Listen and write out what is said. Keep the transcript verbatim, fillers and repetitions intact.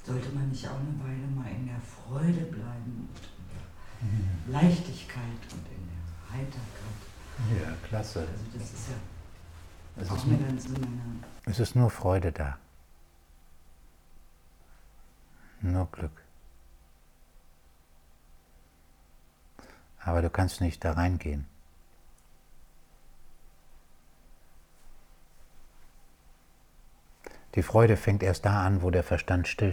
Sollte man nicht auch eine Weile mal in der Freude bleiben und in der Leichtigkeit und in der Heiterkeit? Ja, klasse. Also das ist ja Es auch ist, eine nur, ganz meine... es ist nur Freude da. Nur Glück. Aber du kannst nicht da reingehen. Die Freude fängt erst da an, wo der Verstand still